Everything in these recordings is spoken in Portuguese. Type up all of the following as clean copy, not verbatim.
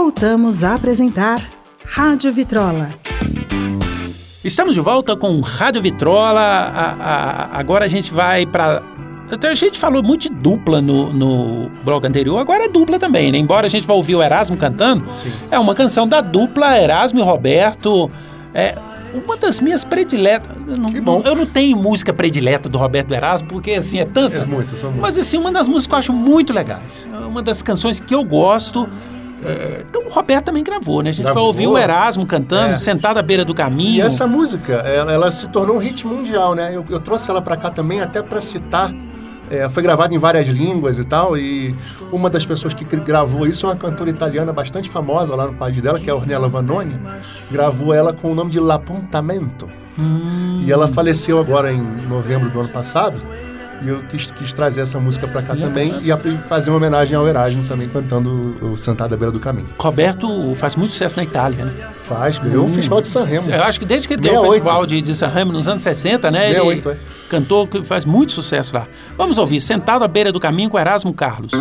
Voltamos a apresentar Rádio Vitrola. Estamos de volta com Rádio Vitrola. Agora a gente vai para... A gente falou muito de dupla no bloco anterior, agora é dupla também, né? Embora a gente vá ouvir o Erasmo cantando, sim, é uma canção da dupla Erasmo e Roberto. É uma das minhas prediletas. Eu não tenho música predileta do Roberto Erasmo, porque assim, é tanta. São muitas. Mas assim, uma das músicas que eu acho muito legais. Uma das canções que eu gosto. Então o Roberto também gravou, né? A gente vai ouvir o Erasmo cantando, Sentado à Beira do Caminho. E essa música, ela se tornou um hit mundial, né? Eu trouxe ela pra cá também até pra citar. Foi gravada em várias línguas e tal, e uma das pessoas que gravou isso é uma cantora italiana bastante famosa lá no país dela, que é a Ornella Vanoni. Gravou ela com o nome de L'Appuntamento. E ela faleceu agora em novembro do ano passado. E eu quis trazer essa música pra cá também e fazer uma homenagem ao Erasmo também, cantando o Sentado à Beira do Caminho. Roberto faz muito sucesso na Itália, né? Ganhou o Festival de Sanremo. Eu acho que desde que ele deu o Festival de Sanremo nos anos 60, né? 68, ele cantou, faz muito sucesso lá. Vamos ouvir Sentado à Beira do Caminho com Erasmo Carlos.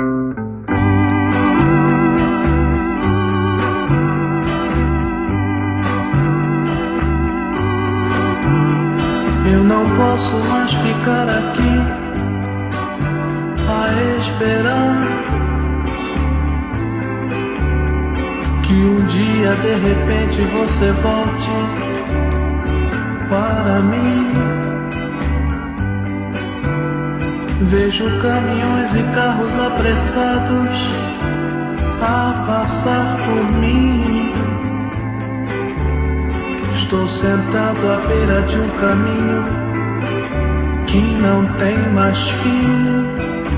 Eu não posso mais ficar aqui a esperar que um dia de repente você volte para mim. Vejo caminhões e carros apressados a passar por mim. Estou sentado à beira de um caminho que não tem mais fim.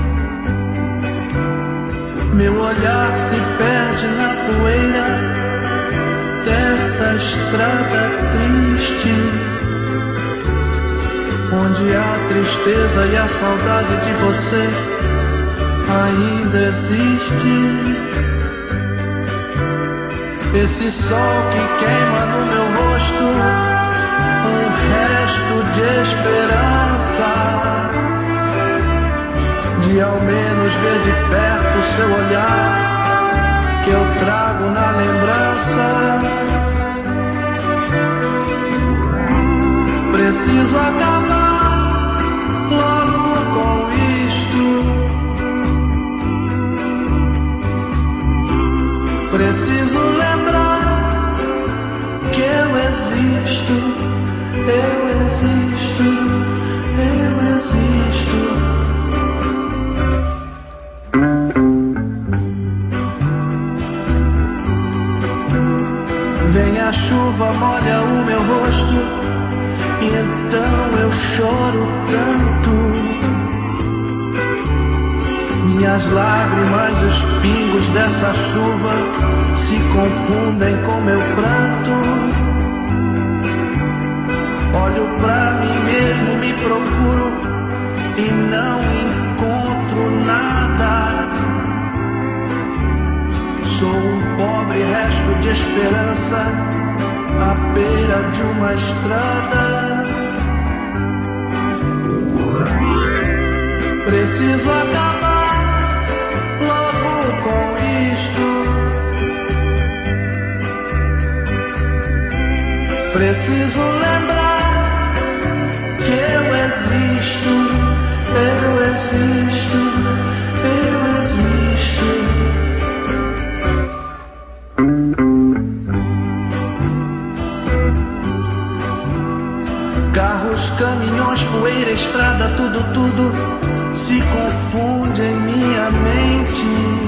Meu olhar se perde na poeira dessa estrada triste, onde a tristeza e a saudade de você ainda existe. Esse sol que queima no meu rosto, um resto de esperança, de ao menos ver de perto o seu olhar, que eu trago na lembrança. Preciso acabar logo com isto. Preciso lembrar que eu existo, eu existo, eu existo. Vem a chuva, molha o meu rosto, e então eu choro tanto. Minhas lágrimas e os pingos dessa chuva se confundem com meu pranto. Olho pra mim mesmo, me procuro e não encontro nada. Sou um pobre resto de esperança à beira de uma estrada. Preciso acabar logo com isto. Preciso lembrar que eu existo, eu existo, eu existo. Carros, caminhões, poeira, estrada, tudo se confunde em minha mente.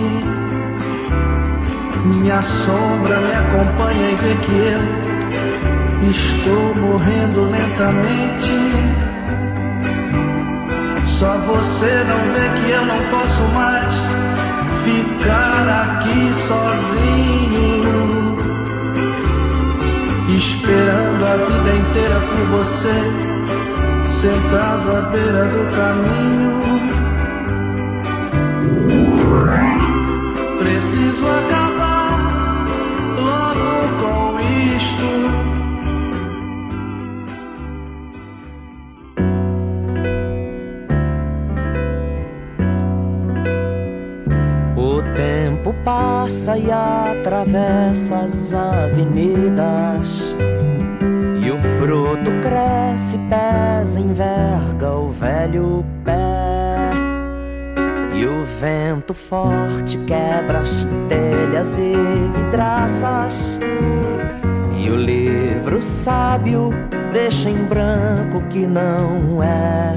Minha sombra me acompanha e vê que eu estou morrendo lentamente. Só você não vê que eu não posso mais ficar aqui sozinho, esperando a vida inteira por você, sentado à beira do caminho. Preciso acabar logo com isto. O tempo passa e atravessa as avenidas, e o fruto cresce, pesa, enverga o velho pé, e o vento forte quebra as telhas e vidraças, e o livro sábio deixa em branco o que não é.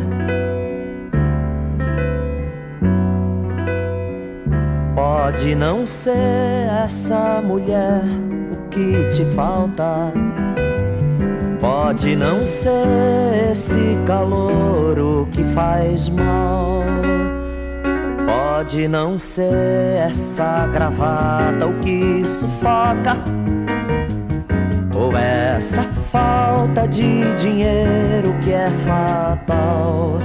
Pode não ser essa mulher o que te falta, pode não ser esse calor o que faz mal, pode não ser essa gravata o que sufoca, ou essa falta de dinheiro que é fatal.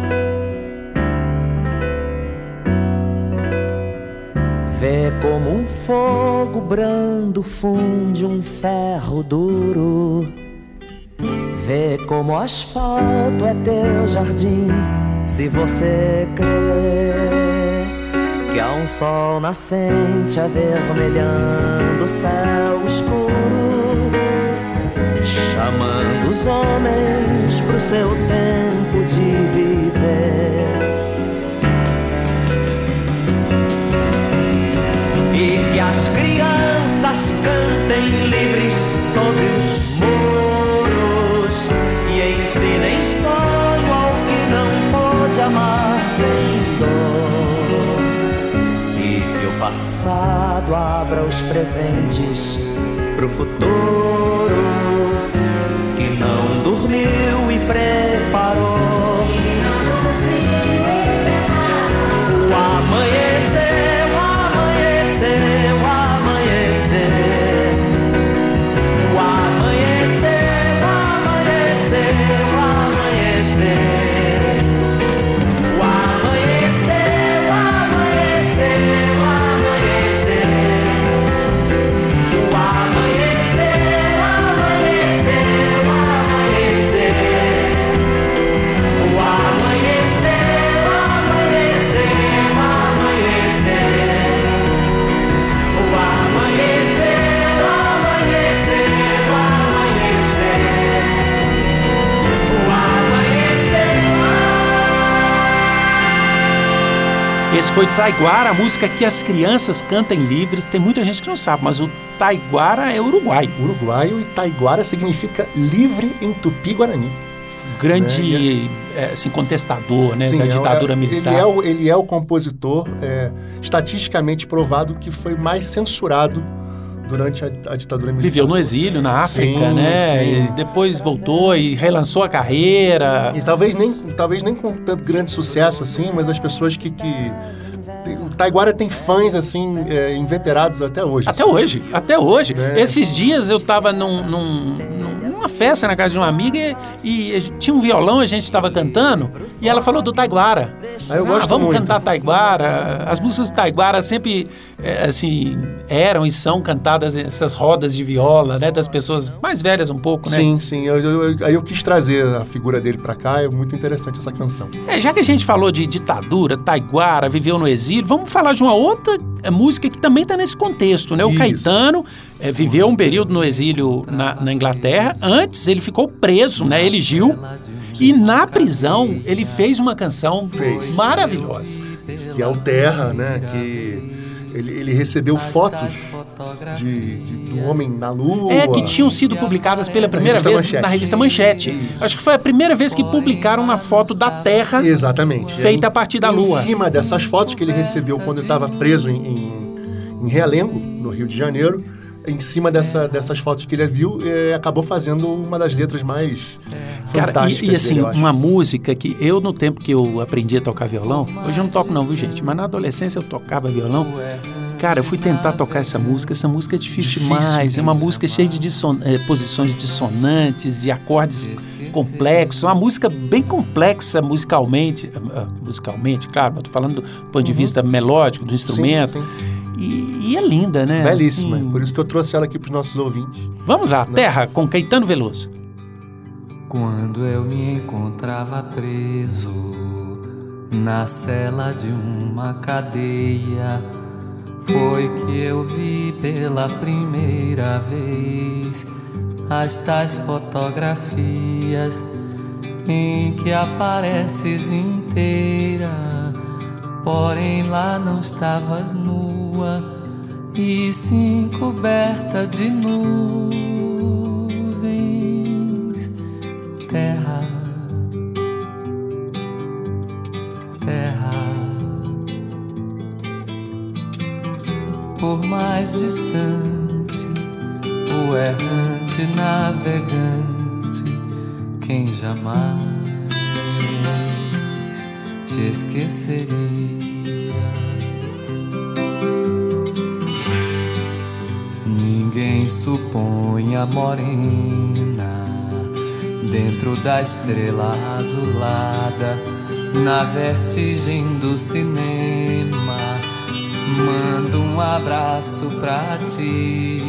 Vê como um fogo brando funde um ferro duro, vê como o asfalto é teu jardim, se você crê que há um sol nascente avermelhando o céu escuro, chamando os homens pro seu tempo de viver. E que as crianças cantem livres sobre os muros e ensinem sonho ao que não pôde amar sem dor. E que o passado abra os presentes pro futuro que não dormiu e preparou. O amanhecer. Esse foi Taiguara, a música que as crianças cantem livres. Tem muita gente que não sabe, mas o Taiguara é uruguaio. Uruguaio, e Taiguara significa livre em Tupi-Guarani. Grande assim, contestador, né, da ditadura militar. Ele é o compositor estatisticamente provado que foi mais censurado durante a ditadura militar. Viveu no exílio, na África, né? Sim. E depois voltou e relançou a carreira. E talvez nem com tanto grande sucesso assim, mas as pessoas que o Taiguara tem fãs assim inveterados até hoje. Até hoje. Esses dias eu estava numa festa na casa de uma amiga e tinha um violão, a gente estava cantando e ela falou do Taiguara. Eu gosto vamos muito. cantar Taiguara. As músicas do Taiguara sempre assim eram e são cantadas essas rodas de viola, né, das pessoas mais velhas um pouco, né? Sim. Aí eu quis trazer a figura dele pra cá, é muito interessante essa canção. Já que a gente falou de ditadura, Taiguara, viveu no exílio, vamos falar de uma outra música que também está nesse contexto, né? O Caetano viveu um período no exílio na Inglaterra. Antes ele ficou preso, né? Ele Gil. E na prisão ele fez uma canção maravilhosa. Que é o Terra, né? Que ele recebeu fotos do homem na lua. Que tinham sido publicadas pela primeira vez na revista Manchete. Isso. Acho que foi a primeira vez que publicaram uma foto da Terra. Exatamente. Feita a partir da lua. Em cima dessas fotos que ele recebeu quando estava preso em Realengo, no Rio de Janeiro, em cima dessas fotos que ele viu, acabou fazendo uma das letras mais fantásticas. E assim, dele, eu acho. uma música que eu, no tempo que eu aprendi a tocar violão, hoje eu não toco não, viu, gente? Mas na adolescência eu tocava violão. Cara, eu fui tentar tocar essa música é difícil demais. É uma música cheia de posições dissonantes, de acordes complexos. Uma música bem complexa musicalmente, claro, eu tô falando do ponto de vista melódico, do instrumento. Sim. E é linda, né? Belíssima, assim, por isso que eu trouxe ela aqui para os nossos ouvintes. Vamos lá, Terra, com Caetano Veloso. Quando eu me encontrava preso na cela de uma cadeia, foi que eu vi pela primeira vez as tais fotografias em que apareces inteira, porém lá não estavas nua, e sim coberta de nuvens. Terra, terra, por mais distante, o errante navegante, quem jamais te esqueceria. Ninguém supõe a morena dentro da estrela azulada, na vertigem do cinema. Mando um abraço pra ti,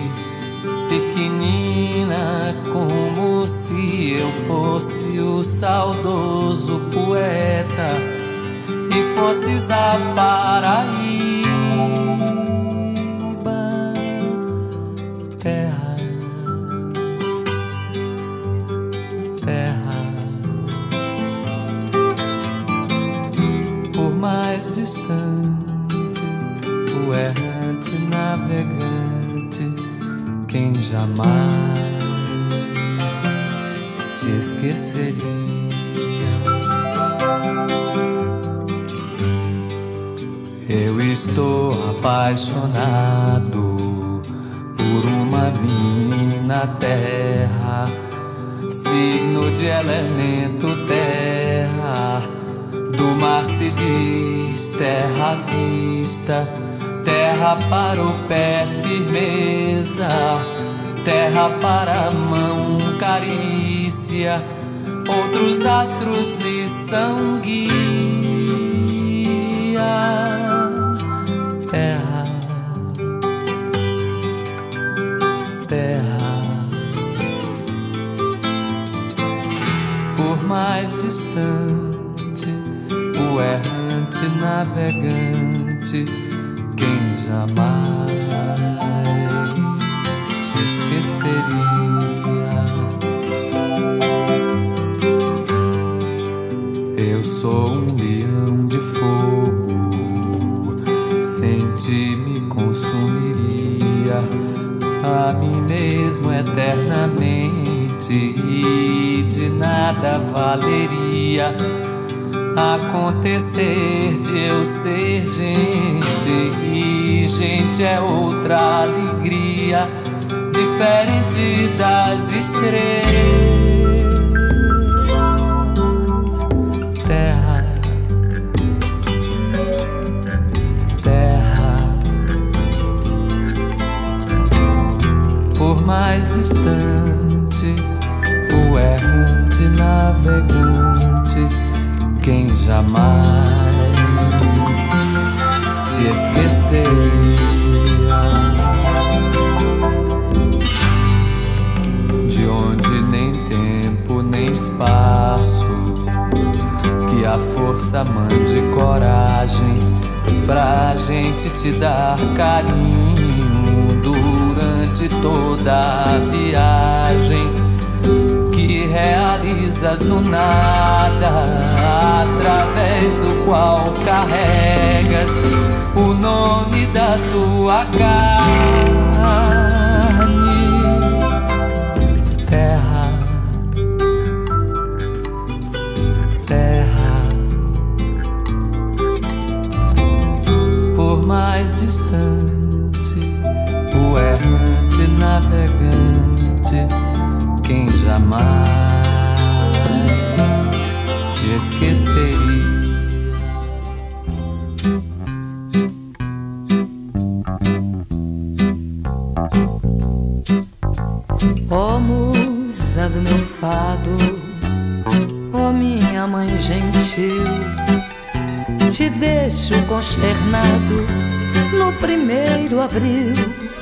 pequenina, como se eu fosse o saudoso poeta e fosses a Paraíba. Terra, terra, por mais distante, o errante navegante, quem jamais te esqueceria. Eu estou apaixonado por uma menina terra, signo de elemento terra, do mar se diz terra à vista, terra para o pé firmeza, terra para a mão carícia, outros astros lhe são guia. Terra, terra, por mais distante, o errante navegante, quem jamais te esqueceria. Eu sou um leão de fogo, sem ti me consumiria a mim mesmo eternamente, e de nada valeria acontecer de eu ser gente, e gente é outra alegria, diferente das estrelas. Terra, terra, por mais distante, o errante navegante, quem jamais te esqueceria. De onde nem tempo nem espaço, que a força mande coragem pra gente te dar carinho durante toda a viagem que realizas no nada, através do qual carregas o nome da tua carne. Terra, terra, por mais distante, o errante navegante, quem jamais te esqueceria. Ó musa do meu fado, ó minha mãe gentil, te deixo consternado no 1º abril.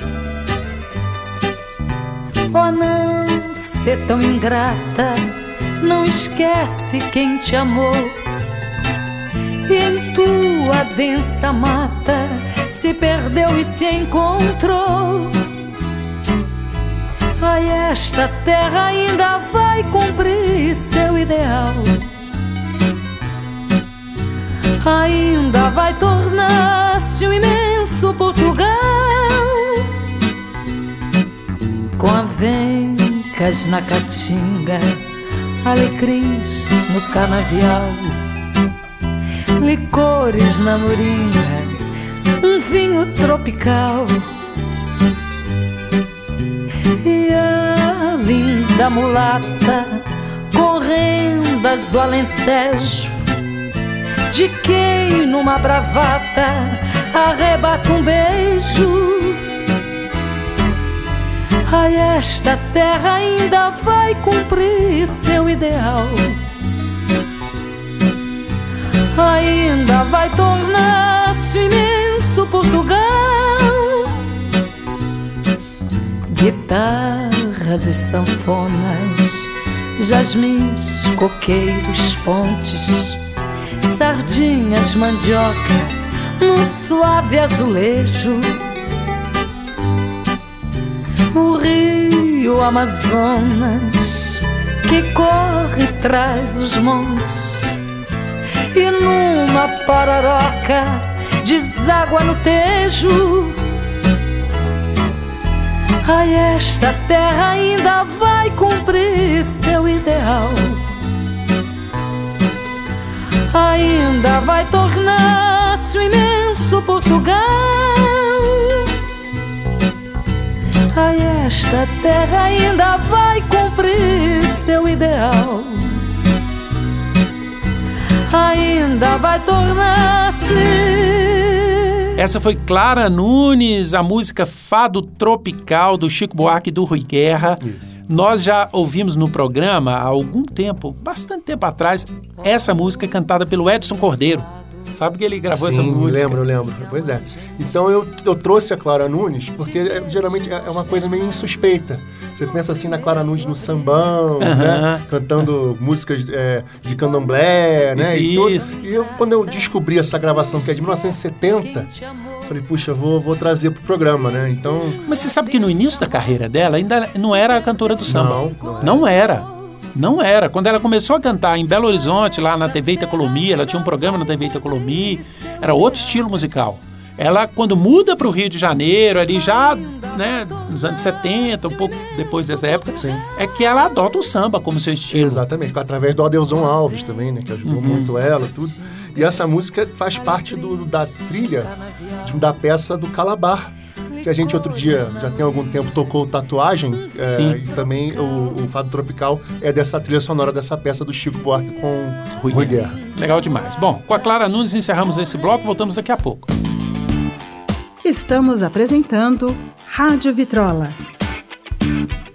Ó não ser tão ingrata, não esquece quem te amou, e em tua densa mata se perdeu e se encontrou. Ai, esta terra ainda vai cumprir seu ideal, ainda vai tornar-se um imenso Portugal, com avencas na caatinga, alecrins no canavial, licores na moringa, um vinho tropical. E a linda mulata com rendas do Alentejo, de quem numa bravata arrebata um beijo. Ai, esta terra ainda vai cumprir seu ideal, ainda vai tornar-se um imenso Portugal. Guitarras e sanfonas, jasmins, coqueiros, pontes, sardinhas, mandioca, num suave azulejo. O rio Amazonas que corre traz dos montes e numa pororoca deságua no Tejo. Ai, esta terra ainda vai cumprir seu ideal, ainda vai tornar-se um imenso Portugal. Ai, esta terra ainda vai cumprir seu ideal, ainda vai tornar-se. Essa foi Clara Nunes, a música Fado Tropical do Chico Buarque e do Rui Guerra. Isso. Nós já ouvimos no programa há algum tempo, bastante tempo atrás, essa música cantada pelo Edson Cordeiro. Sabe que ele gravou essa música? Eu lembro. Pois é. Então eu trouxe a Clara Nunes porque geralmente é uma coisa meio insuspeita. Você pensa assim na Clara Nunes no sambão, né? Cantando músicas de candomblé, né? Isso. E quando eu descobri essa gravação, que é de 1970, falei, puxa, vou trazer pro programa, né? Então... Mas você sabe que no início da carreira dela ainda não era a cantora do samba. Não era. Quando ela começou a cantar em Belo Horizonte, lá na TV Itacolomi, ela tinha um programa na TV Itacolomi, era outro estilo musical. Ela, quando muda para o Rio de Janeiro, ali já, né, nos anos 70, um pouco depois dessa época, sim, é que ela adota o samba como seu estilo. Exatamente, através do Adelson Alves também, né, que ajudou muito ela, tudo. E essa música faz parte da trilha da peça do Calabar, que a gente outro dia, já tem algum tempo, tocou Tatuagem, e também o Fado Tropical é dessa trilha sonora dessa peça do Chico Buarque com Rui Guerra. Legal demais. Bom, com a Clara Nunes encerramos esse bloco, voltamos daqui a pouco. Estamos apresentando Rádio Vitrola.